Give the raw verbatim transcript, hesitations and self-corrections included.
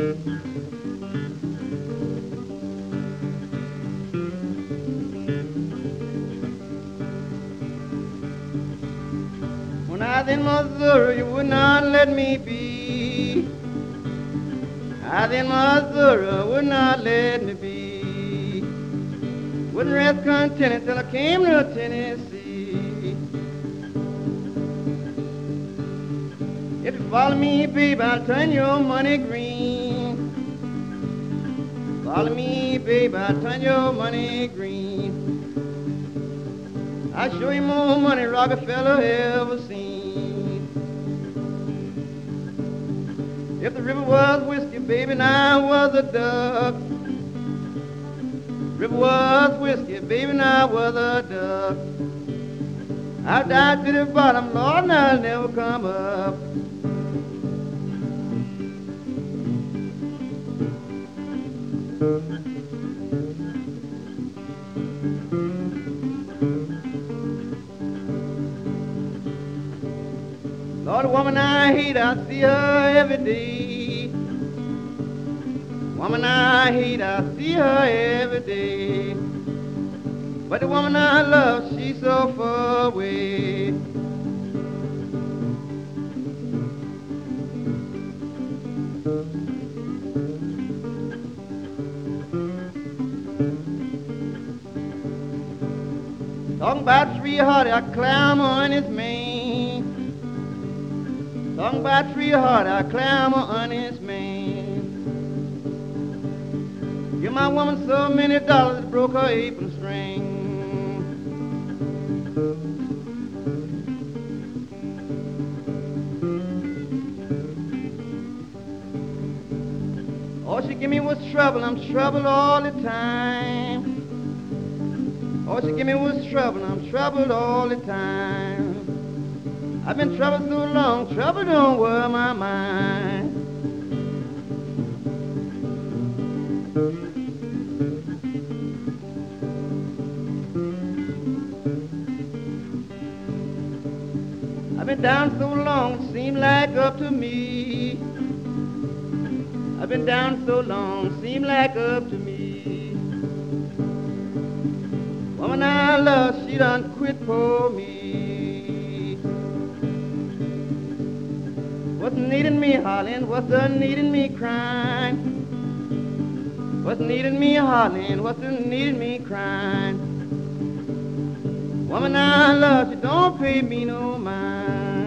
When I was in Missouri, you would not let me be. I was in Missouri, would not let me be. Wouldn't rest contented till I came to Tennessee. If you follow me, babe, I'll turn your money green. Follow me, babe, I'll turn your money green. I'll show you more money Rockefeller ever seen. If the river was whiskey, baby, and I was a duck. River was whiskey, baby, and I was a duck. I'll die to the bottom, Lord, and I'll never come up. Lord, the woman I hate, I see her every day. Woman I hate, I see her every day. But the woman I love, she's so far away. Talking about three-hearted, I clamor on his mane. Talking about three-hearted, I clamor on his mane. Give my woman so many dollars, it broke her apron string. All she give me was trouble, I'm troubled all the time. All she give me was trouble, I'm troubled all the time. I've been troubled so long, trouble don't worry my mind. I've been down so long, it seemed like up to me. I've been down so long, it seemed like up to me. Woman I love, she done quit for me. What's needing me hollering? What's the needing me crying? What's needing me hollering? What's the needing me crying? Woman I love, she don't pay me no mind.